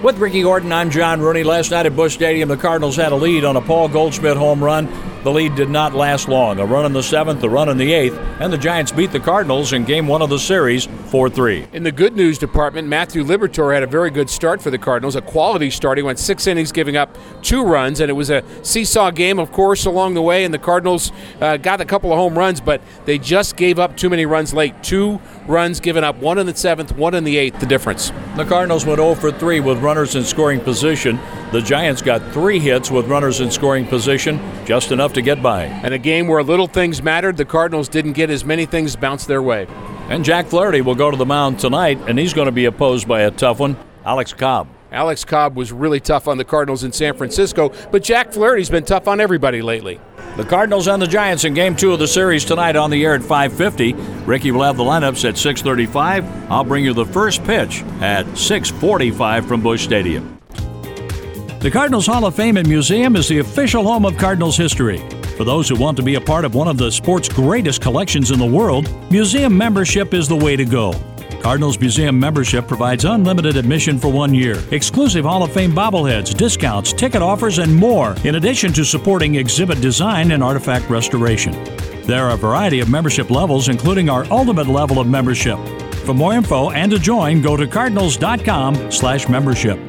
With Ricky Horton, I'm John Rooney. Last night at Busch Stadium, the Cardinals had a lead on a Paul Goldschmidt home run. The lead did not last long. A run in the 7th, a run in the 8th, and the Giants beat the Cardinals in Game 1 of the series 4-3. In the good news department, Matthew Liberatore had a very good start for the Cardinals, a quality start. He went 6 innings, giving up 2 runs, and it was a seesaw game, of course, along the way, and the Cardinals got a couple of home runs, but they just gave up too many runs late. 2 runs given up, 1 in the 7th, 1 in the 8th, the difference. The Cardinals went 0 for 3 with runners in scoring position. The Giants got 3 hits with runners in scoring position, just enough to get by. And a game where little things mattered, the Cardinals didn't get as many things bounced their way. And Jack Flaherty will go to the mound tonight, and he's going to be opposed by a tough one, Alex Cobb. Alex Cobb was really tough on the Cardinals in San Francisco, but Jack Flaherty's been tough on everybody lately. The Cardinals and the Giants in Game 2 of the series tonight on the air at 5:50. Ricky will have the lineups at 6:35. I'll bring you the first pitch at 6:45 from Busch Stadium. The Cardinals Hall of Fame and Museum is the official home of Cardinals history. For those who want to be a part of one of the sport's greatest collections in the world, museum membership is the way to go. Cardinals Museum membership provides unlimited admission for 1 year, exclusive Hall of Fame bobbleheads, discounts, ticket offers, and more, in addition to supporting exhibit design and artifact restoration. There are a variety of membership levels, including our ultimate level of membership. For more info and to join, go to cardinals.com/membership.